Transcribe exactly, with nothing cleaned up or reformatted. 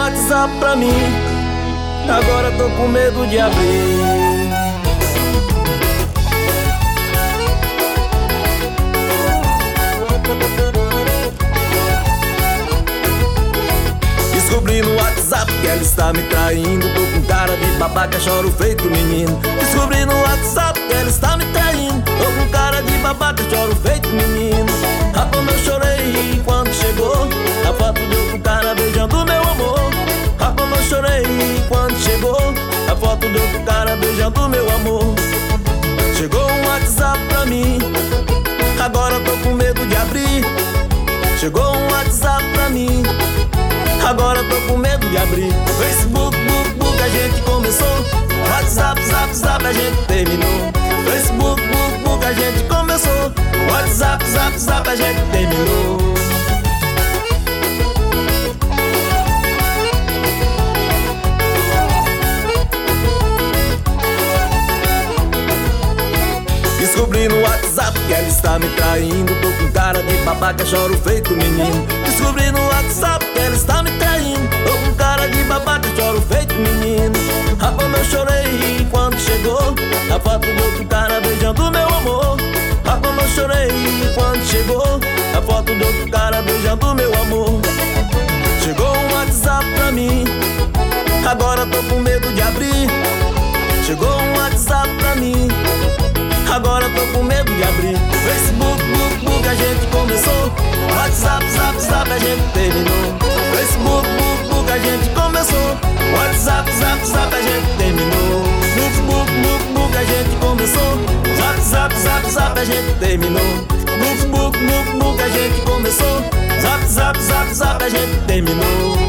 WhatsApp pra mim, agora tô com medo de abrir. Descobri no WhatsApp que ela está me traindo. Tô com cara de babaca, choro feito menino. Descobri no WhatsApp que ela está me traindo. Tô com cara de babaca, choro feito menino. Ah, como eu chorei quando chegou a foto de outro cara beijando meu amor. Ah, como eu chorei quando chegou a foto de outro cara beijando meu amor. Chegou um WhatsApp pra mim, agora tô com medo de abrir. Chegou um WhatsApp pra mim, agora tô com medo de abrir. Facebook, book, book, a gente começou. WhatsApp, zap, zap, a gente terminou. Facebook, book, book, a gente começou. WhatsApp, zap, zap, a gente terminou. Descobri no WhatsApp que ela está me traindo. Tô com cara de babaca, choro feito menino. Descobri no WhatsApp que ela está me traindo. Tô com cara de babaca, choro feito menino. Ah, como eu chorei quando chegou a foto de outro cara beijando meu amor. Ah, como eu chorei quando chegou a foto de outro cara beijando meu amor. Chegou um WhatsApp pra mim, agora tô com medo de abrir. Chegou um WhatsApp pra mim, agora tô com medo de abrir. Facebook, book, book, a gente começou. WhatsApp, zap, zap, a gente terminou. Facebook, book, book, a gente começou. WhatsApp, zap, zap, a gente terminou. Facebook, book, book, a gente começou. WhatsApp, zap, zap, a gente terminou. Facebook, book, book, a gente começou. Zap, zap, zap, zap, a gente terminou.